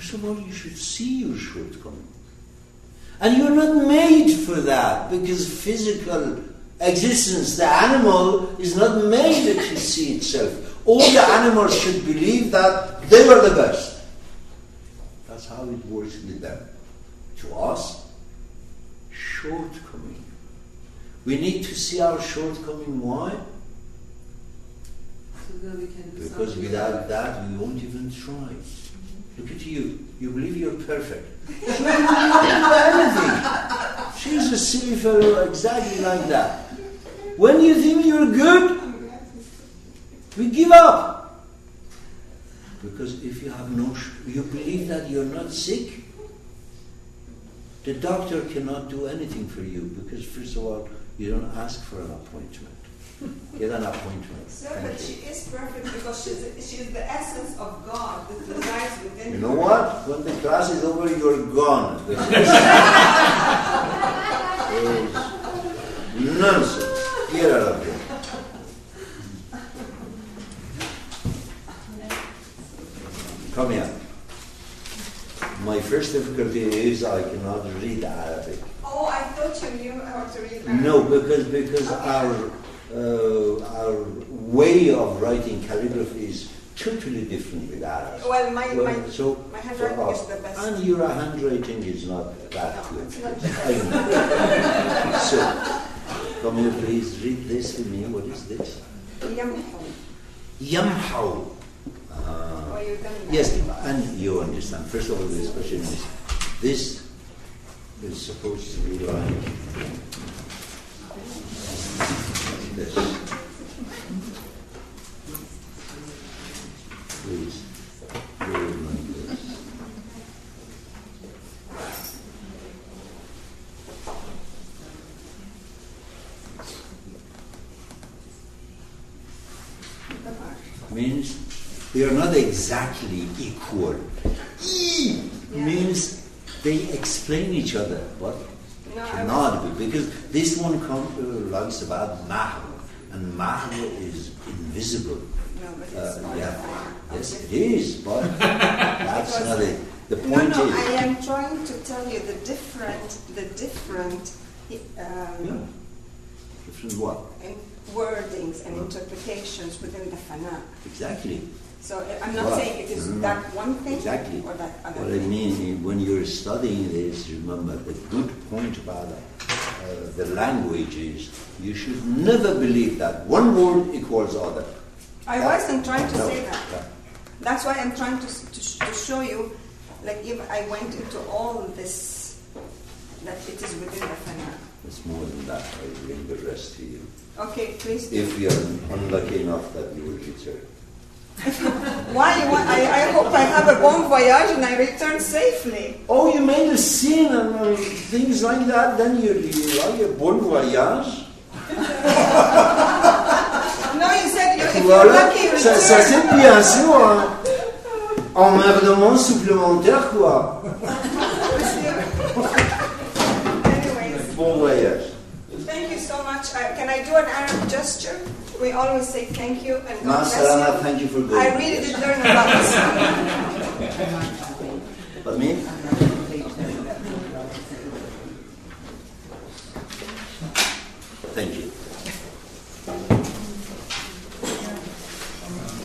First of all, you should see your shortcoming. And you're not made for that, because physical existence, the animal, is not made to see itself. All the animals should believe that they are the best. That's how it works with them. To us, shortcoming. We need to see our shortcoming. Why? So that we can Because without that, we won't even try. Look at you. You believe you're perfect. She won't do anything. She's a silly fellow, exactly like that. When you think you're good, we give up. Because if you have you believe that you're not sick, the doctor cannot do anything for you, because first of all, you don't ask for an appointment. Get an appointment. Sir, but she is perfect because she is the essence of God that resides within her. You know what? When the class is over, you're gone. The is nonsense. Get out of here. Come here. My first difficulty is I cannot read Arabic. Oh, I thought you knew how to read Arabic. No, because our way of writing calligraphy is totally different with ours. Well, my handwriting is the best. And your handwriting is not that good. It's not So, come here, please read this to me. What is this? Yamhaw. Yes, and you understand. First of all, the question is, this is supposed to be like this. Please, do it like this. Means they are not exactly equal. Means they explain each other. What? No, cannot be, because this one talks about mahr, and mahr is invisible. No, but it's Yes, it is, but that's not it. The point is. I am trying to tell you the different. Different what? Wordings and interpretations within the fana. Exactly. So I'm not saying it is that one thing or that other What thing. I mean, when you're studying this, remember the good point about the language is you should never believe that one word equals other. I wasn't trying to say that. No. That's why I'm trying to show you, like if I went into all this, that it is within the fana. It's more than that. I bring the rest to you. Okay, please do. If you're unlucky enough that you will return. Why? I hope I have a bon voyage and I return safely. Oh, you made a scene and things like that, then you like a bon voyage? No, you said if you're lucky, you return. Ça c'est bien sûr un emmerdement supplémentaire, quoi. Anyways. Bon voyage. Thank you so much. Can I do an Arab gesture? We always say thank you and God bless Masalama, you. thank you for going. I really did learn about this.